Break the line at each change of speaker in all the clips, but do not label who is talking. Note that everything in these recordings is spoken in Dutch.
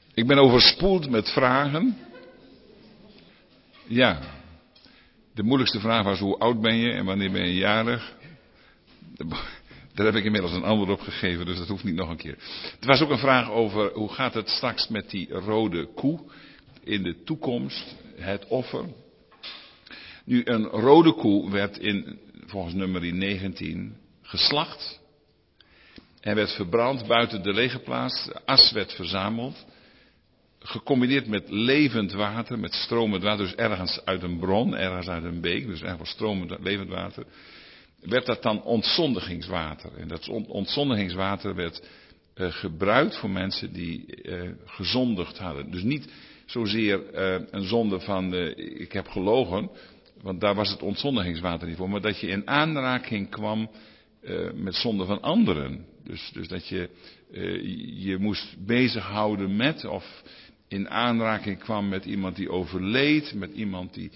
Ik ben overspoeld met vragen. Ja, de moeilijkste vraag was: hoe oud ben je en wanneer ben je jarig? Daar heb ik inmiddels een antwoord op gegeven, dus dat hoeft niet nog een keer. Er was ook een vraag over: hoe gaat het straks met die rode koe in de toekomst, het offer? Nu, een rode koe werd volgens nummer 19 geslacht. Hij werd verbrand buiten de legerplaats, de as werd verzameld. Gecombineerd met levend water, met stromend water, dus ergens uit een bron, ergens uit een beek, dus ergens stromend levend water, werd dat dan ontzondigingswater. En dat ontzondigingswater werd gebruikt voor mensen die gezondigd hadden. Dus niet zozeer een zonde van ik heb gelogen, want daar was het ontzondigingswater niet voor, maar dat je in aanraking kwam met zonde van anderen. Dus dat je moest bezighouden met of in aanraking kwam met iemand die overleed, met iemand die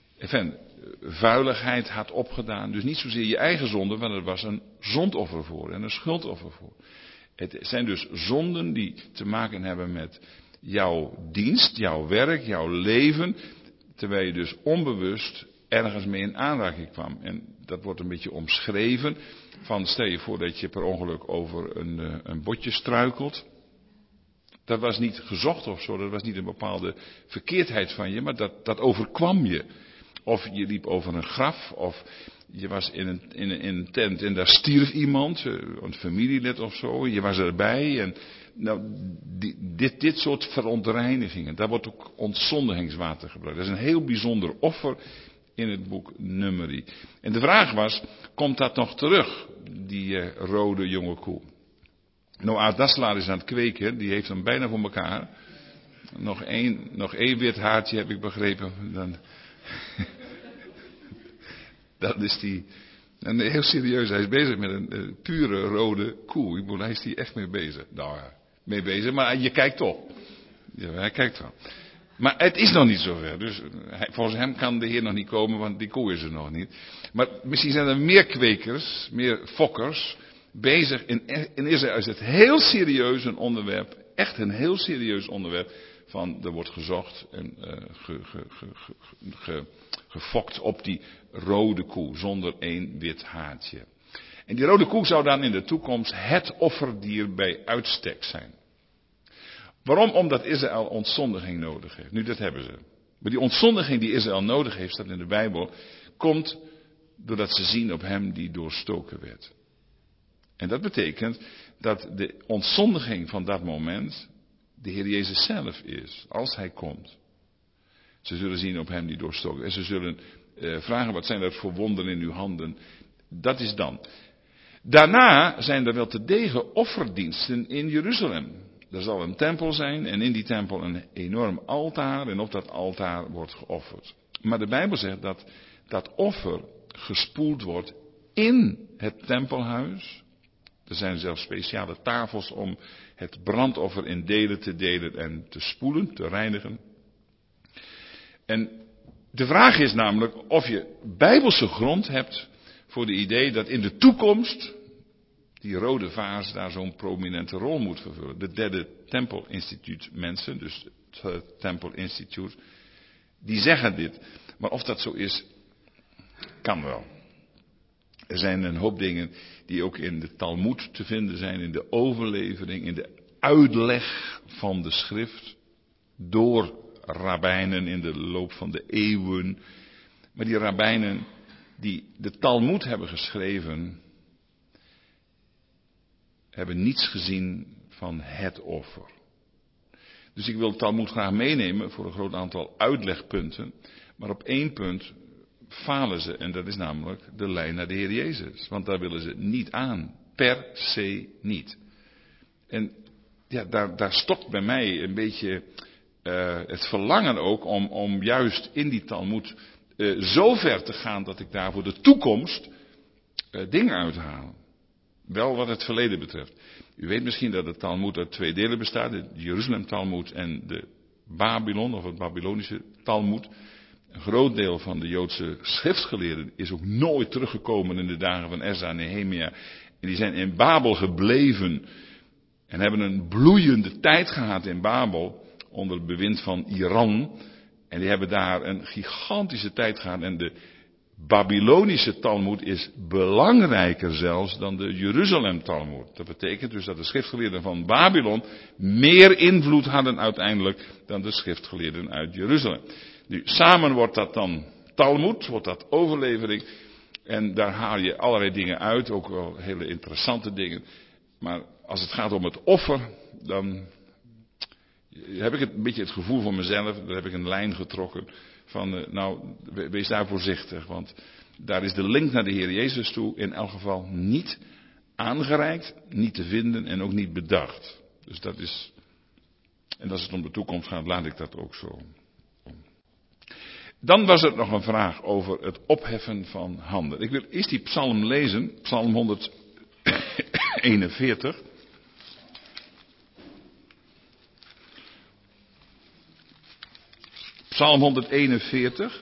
vuiligheid had opgedaan. Dus niet zozeer je eigen zonde, maar er was een zondoffer voor en een schuldoffer voor. Het zijn dus zonden die te maken hebben met jouw dienst, jouw werk, jouw leven, terwijl je dus onbewust ergens mee in aanraking kwam. En dat wordt een beetje omschreven van: stel je voor dat je per ongeluk over een botje struikelt. Dat was niet gezocht of zo, dat was niet een bepaalde verkeerdheid van je, maar dat overkwam je. Of je liep over een graf, of je was in een tent en daar stierf iemand, een familielid of zo, je was erbij. En nou, dit soort verontreinigingen, daar wordt ook ontzondigingswater gebruikt. Dat is een heel bijzonder offer in het boek Numeri. En de vraag was: komt dat nog terug, die rode jonge koe? Nou, Aad Daslaar is aan het kweken, die heeft hem bijna voor elkaar. Nog één wit haartje heb ik begrepen. Dan is die. En heel serieus, hij is bezig met een pure rode koe. Hij is die echt mee bezig. Nou ja, mee bezig, maar je kijkt toch. Ja, hij kijkt wel. Maar het is nog niet zover. Dus volgens hem kan de Heer nog niet komen, want die koe is er nog niet. Maar misschien zijn er meer kwekers, meer fokkers bezig. In Israël is het heel serieus een onderwerp. Echt een heel serieus onderwerp. Er wordt gezocht en gefokt op die rode koe, zonder één wit haartje. En die rode koe zou dan in de toekomst het offerdier bij uitstek zijn. Waarom? Omdat Israël ontzondiging nodig heeft. Nu, dat hebben ze. Maar die ontzondiging die Israël nodig heeft, staat in de Bijbel, komt doordat ze zien op hem die doorstoken werd. En dat betekent dat de ontzondiging van dat moment de Heer Jezus zelf is, als hij komt. Ze zullen zien op hem die doorstoken werd. En ze zullen vragen: wat zijn dat voor wonderen in uw handen? Dat is dan. Daarna zijn er wel te degen offerdiensten in Jeruzalem. Er zal een tempel zijn en in die tempel een enorm altaar en op dat altaar wordt geofferd. Maar de Bijbel zegt dat dat offer gespoeld wordt in het tempelhuis. Er zijn zelfs speciale tafels om het brandoffer in delen te delen en te spoelen, te reinigen. En de vraag is namelijk of je bijbelse grond hebt voor de idee dat in de toekomst die rode vaas daar zo'n prominente rol moet vervullen. De derde Tempelinstituut mensen, dus het Tempelinstituut, die zeggen dit. Maar of dat zo is, kan wel. Er zijn een hoop dingen die ook in de Talmoed te vinden zijn, in de overlevering, in de uitleg van de schrift, door rabbijnen in de loop van de eeuwen. Maar die rabbijnen die de Talmoed hebben geschreven, hebben niets gezien van het offer. Dus ik wil de Talmoed graag meenemen voor een groot aantal uitlegpunten. Maar op één punt falen ze, en dat is namelijk de lijn naar de Heer Jezus. Want daar willen ze niet aan. Per se niet. En ja, daar stokt bij mij een beetje het verlangen ook om juist in die Talmoed zo ver te gaan dat ik daar voor de toekomst dingen uithaal. Wel wat het verleden betreft. U weet misschien dat de Talmoed uit twee delen bestaat. De Jeruzalem Talmoed en de Babylon of het Babylonische Talmoed. Een groot deel van de Joodse schriftgeleerden is ook nooit teruggekomen in de dagen van Ezra en Nehemia. En die zijn in Babel gebleven. En hebben een bloeiende tijd gehad in Babel. onder het bewind van Iran. En die hebben daar een gigantische tijd gehad. En de Babylonische Talmoed is belangrijker zelfs dan de Jeruzalem Talmoed. Dat betekent dus dat de schriftgeleerden van Babylon meer invloed hadden uiteindelijk dan de schriftgeleerden uit Jeruzalem. Nu, samen wordt dat dan Talmoed, wordt dat overlevering. En daar haal je allerlei dingen uit, ook wel hele interessante dingen. Maar als het gaat om het offer, dan heb ik een beetje het gevoel van mezelf, daar heb ik een lijn getrokken van, wees daar voorzichtig. Want daar is de link naar de Heer Jezus toe in elk geval niet aangereikt, niet te vinden en ook niet bedacht. Dus dat is, en als het om de toekomst gaat, laat ik dat ook zo. Dan was er nog een vraag over het opheffen van handen. Ik wil eerst die psalm lezen, psalm 141. Psalm 141.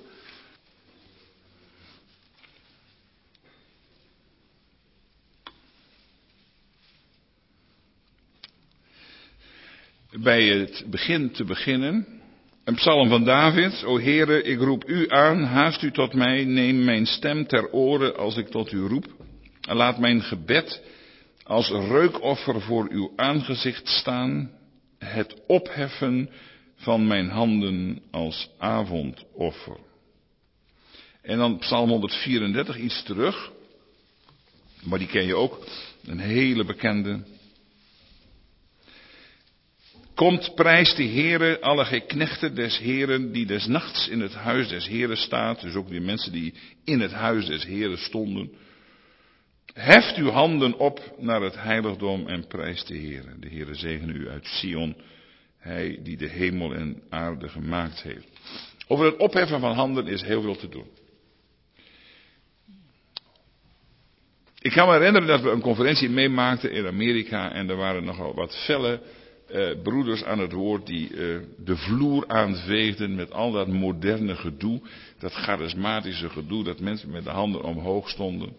Bij het begin te beginnen. Een psalm van David. O Heere, ik roep u aan, haast u tot mij, neem mijn stem ter oren als ik tot u roep. En laat mijn gebed als reukoffer voor uw aangezicht staan, het opheffen van mijn handen als avondoffer. En dan psalm 134, iets terug, maar die ken je ook, een hele bekende. Komt, prijs de Heere, alle gij knechten des Heeren, die des nachts in het huis des Heeren staat. Dus ook die mensen die in het huis des Heeren stonden. Heft uw handen op naar het heiligdom en prijs de Heere. De Heere zegene u uit Sion, hij die de hemel en aarde gemaakt heeft. Over het opheffen van handen is heel veel te doen. Ik kan me herinneren dat we een conferentie meemaakten in Amerika en er waren nogal wat felle broeders aan het woord die de vloer aanveegden met al dat moderne gedoe, dat charismatische gedoe, dat mensen met de handen omhoog stonden.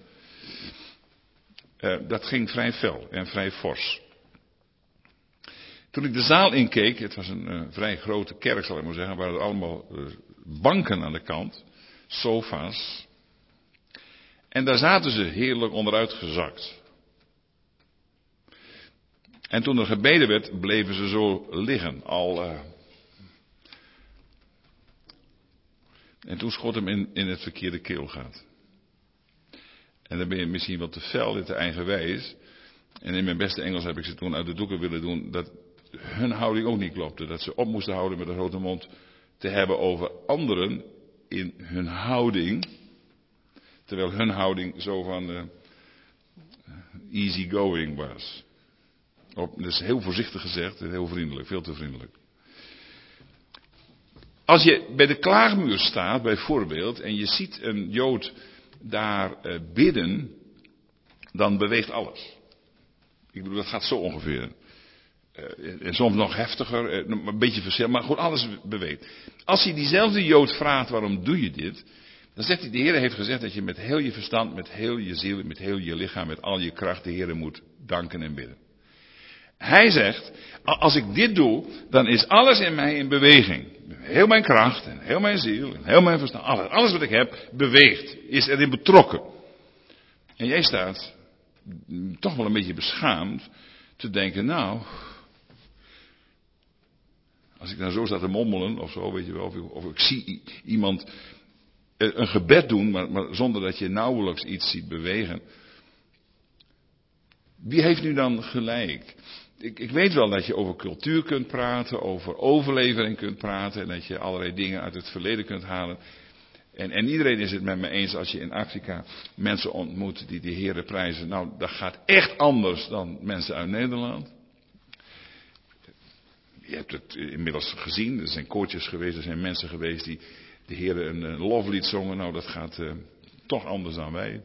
Dat ging vrij fel en vrij fors. Toen ik de zaal inkeek, het was een vrij grote kerk zal ik maar zeggen, waren er allemaal banken aan de kant, sofa's. En daar zaten ze heerlijk onderuit gezakt. En toen er gebeden werd, bleven ze zo liggen. En toen schot hem in het verkeerde keelgat. En dan ben je misschien wat te fel en te eigenwijs. En in mijn beste Engels heb ik ze toen uit de doeken willen doen dat hun houding ook niet klopte. Dat ze op moesten houden met een grote mond te hebben over anderen in hun houding. Terwijl hun houding zo van easy going was. Dat is heel voorzichtig gezegd en heel vriendelijk, veel te vriendelijk. Als je bij de klaagmuur staat bijvoorbeeld en je ziet een Jood daar bidden, dan beweegt alles. Ik bedoel, dat gaat zo ongeveer. En soms nog heftiger, een beetje verschil, maar goed, alles beweegt. Als je diezelfde Jood vraagt, waarom doe je dit? Dan zegt hij, de Heer heeft gezegd dat je met heel je verstand, met heel je ziel, met heel je lichaam, met al je kracht de Heer moet danken en bidden. Hij zegt, als ik dit doe, dan is alles in mij in beweging. Heel mijn kracht en heel mijn ziel en heel mijn verstand, alles wat ik heb, beweegt, is erin betrokken. En jij staat toch wel een beetje beschaamd te denken, nou, als ik nou zo sta te mommelen of zo, weet je wel, of ik zie iemand een gebed doen, maar zonder dat je nauwelijks iets ziet bewegen. Wie heeft nu dan gelijk? Ik weet wel dat je over cultuur kunt praten, over overlevering kunt praten en dat je allerlei dingen uit het verleden kunt halen. En iedereen is het met me eens als je in Afrika mensen ontmoet die de Heere prijzen. Nou, dat gaat echt anders dan mensen uit Nederland. Je hebt het inmiddels gezien, er zijn koortjes geweest, er zijn mensen geweest die de Heere een loflied zongen. Nou, dat gaat toch anders dan wij.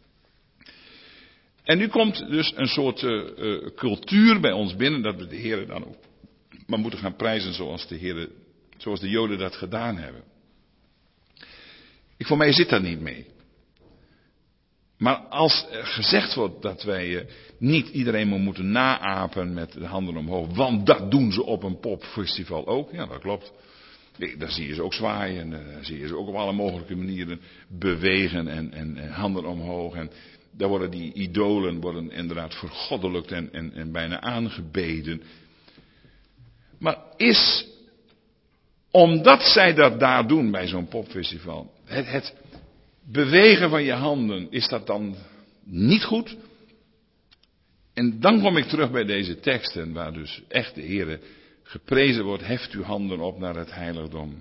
En nu komt dus een soort cultuur bij ons binnen dat we de Heere dan ook maar moeten gaan prijzen zoals de Joden dat gedaan hebben. Voor mij zit daar niet mee. Maar als er gezegd wordt dat wij niet iedereen moeten naapen met de handen omhoog, want dat doen ze op een popfestival ook. Ja, dat klopt. Daar zie je ze ook zwaaien, daar zie je ze ook op alle mogelijke manieren bewegen en handen omhoog. En daar worden die idolen inderdaad vergoddelijkt en bijna aangebeden. Maar is, omdat zij dat daar doen bij zo'n popfestival, het bewegen van je handen, is dat dan niet goed? En dan kom ik terug bij deze teksten, waar dus echt de Heere geprezen wordt, heft uw handen op naar het heiligdom.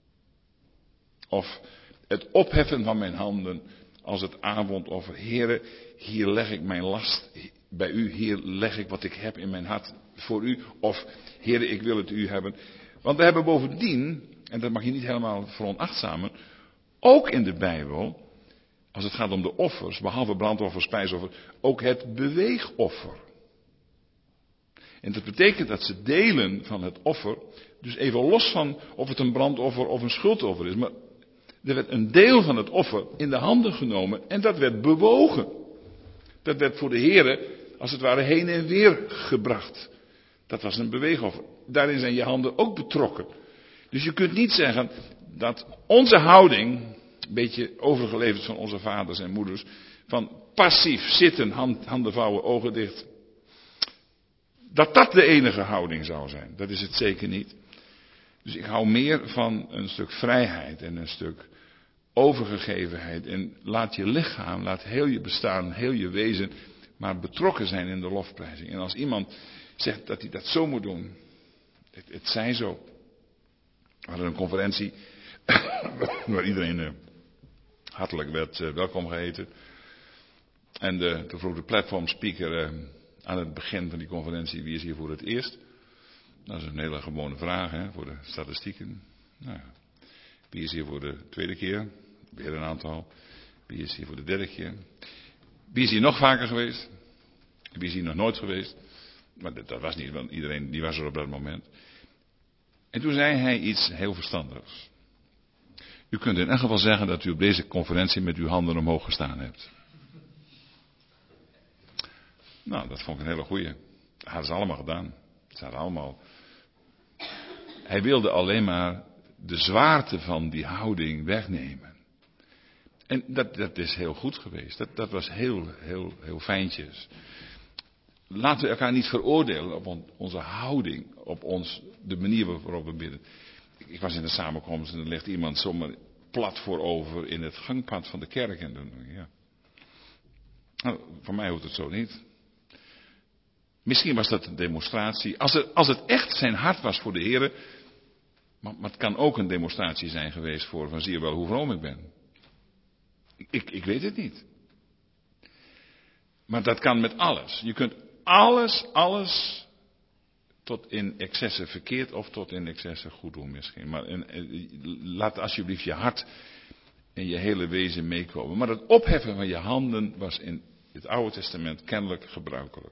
Of het opheffen van mijn handen als het avondoffer. Heere, hier leg ik mijn last bij u, hier leg ik wat ik heb in mijn hart voor u. Of, Heere, ik wil het u hebben. Want we hebben bovendien, en dat mag je niet helemaal veronachtzamen, ook in de Bijbel, als het gaat om de offers, behalve brandoffer, spijsoffer, ook het beweegoffer. En dat betekent dat ze delen van het offer, dus even los van of het een brandoffer of een schuldoffer is, maar er werd een deel van het offer in de handen genomen en dat werd bewogen. Dat werd voor de Heere, als het ware, heen en weer gebracht. Dat was een beweegoffer. Daarin zijn je handen ook betrokken. Dus je kunt niet zeggen dat onze houding, een beetje overgeleverd van onze vaders en moeders, van passief zitten, handen vouwen, ogen dicht, dat de enige houding zou zijn. Dat is het zeker niet. Dus ik hou meer van een stuk vrijheid en een stuk overgegevenheid. En laat je lichaam, laat heel je bestaan, heel je wezen, maar betrokken zijn in de lofprijzing. En als iemand zegt dat hij dat zo moet doen, het zij zo. We hadden een conferentie waar iedereen hartelijk werd welkom geheten. En toen vroeg de platform speaker aan het begin van die conferentie, wie is hier voor het eerst? Dat is een hele gewone vraag, hè, voor de statistieken. Nou ja. Wie is hier voor de tweede keer? Weer een aantal. Wie is hier voor de derde keer? Wie is hier nog vaker geweest? Wie is hier nog nooit geweest? Maar dat was niet, want iedereen die was er op dat moment. En toen zei hij iets heel verstandigs. U kunt in elk geval zeggen dat u op deze conferentie met uw handen omhoog gestaan hebt. Nou, dat vond ik een hele goeie. Dat hadden ze allemaal gedaan. Ze hadden allemaal. Hij wilde alleen maar de zwaarte van die houding wegnemen. En dat is heel goed geweest. Dat was heel fijntjes. Laten we elkaar niet veroordelen op onze houding, op de manier waarop we bidden. Ik was in de samenkomst en er ligt iemand zomaar plat voorover in het gangpad van de kerk. En dan, ja. Nou, voor mij hoeft het zo niet. Misschien was dat een demonstratie. Als het echt zijn hart was voor de Heer, maar het kan ook een demonstratie zijn geweest voor van zie je wel hoe vroom ik ben. Ik weet het niet. Maar dat kan met alles. Je kunt alles tot in excessen verkeerd of tot in excessen goed doen misschien. Maar laat alsjeblieft je hart en je hele wezen meekomen. Maar het opheffen van je handen was in het Oude Testament kennelijk gebruikelijk.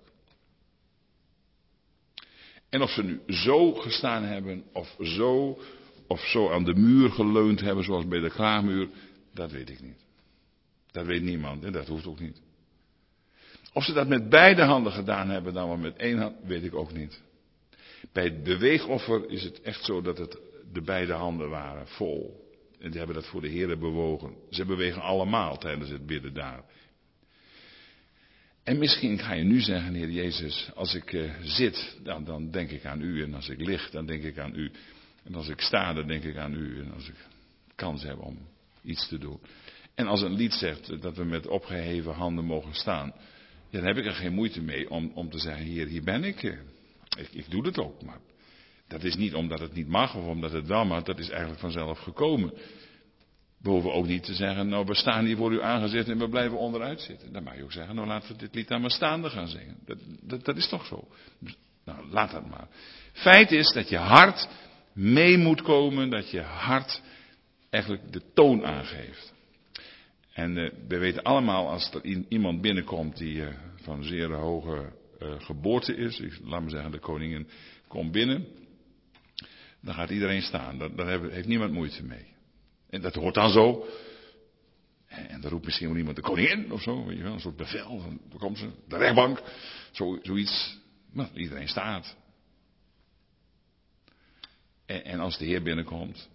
En of ze nu zo gestaan hebben of zo aan de muur geleund hebben zoals bij de klaarmuur, dat weet ik niet. Dat weet niemand en dat hoeft ook niet. Of ze dat met beide handen gedaan hebben dan wel met één hand, weet ik ook niet. Bij het beweegoffer is het echt zo dat het de beide handen waren, vol. En die hebben dat voor de Heer bewogen. Ze bewegen allemaal tijdens het bidden daar. En misschien ga je nu zeggen, Heer Jezus, als ik zit, dan denk ik aan u. En als ik lig, dan denk ik aan u. En als ik sta, dan denk ik aan u. En als ik kans heb om iets te doen. En als een lied zegt dat we met opgeheven handen mogen staan, ja, dan heb ik er geen moeite mee om te zeggen, Heer, hier ben ik. Ik doe het ook, maar dat is niet omdat het niet mag of omdat het wel mag, dat is eigenlijk vanzelf gekomen. We hoeven ook niet te zeggen, nou we staan hier voor u aangezet en we blijven onderuit zitten. Dan mag je ook zeggen, nou laten we dit lied dan maar staande gaan zingen. Dat is toch zo. Nou, laat dat maar. Feit is dat je hart mee moet komen, dat je hart eigenlijk de toon aangeeft. En we weten allemaal, als er iemand binnenkomt die van zeer hoge geboorte is, laat maar zeggen de koningin komt binnen, dan gaat iedereen staan. Daar heeft niemand moeite mee. En dat hoort dan zo. En dan roept misschien wel iemand de koningin of zo, weet je wel, een soort bevel. Daar komt ze, de rechtbank, zoiets. Nou, iedereen staat. En als de Heer binnenkomt.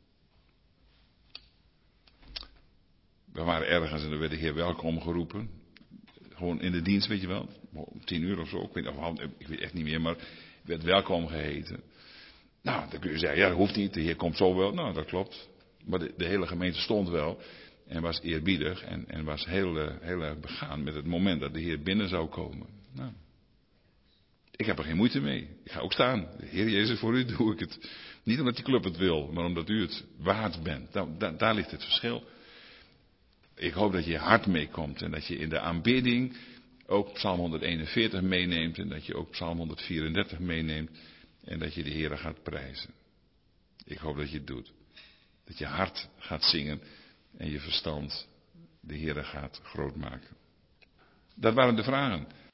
We waren ergens en er werd de Heer welkom geroepen. Gewoon in de dienst, weet je wel. Om 10:00 of zo, ik weet echt niet meer, maar werd welkom geheten. Nou, dan kun je zeggen, ja, dat hoeft niet, de Heer komt zo wel. Nou, dat klopt. Maar de hele gemeente stond wel en was eerbiedig en was heel erg begaan met het moment dat de Heer binnen zou komen. Nou, ik heb er geen moeite mee. Ik ga ook staan. De Heer Jezus, voor u doe ik het. Niet omdat die club het wil, maar omdat u het waard bent. Daar ligt het verschil. Ik hoop dat je hart meekomt en dat je in de aanbidding ook Psalm 141 meeneemt en dat je ook Psalm 134 meeneemt en dat je de Heer gaat prijzen. Ik hoop dat je het doet. Dat je hart gaat zingen en je verstand de Heer gaat groot maken. Dat waren de vragen.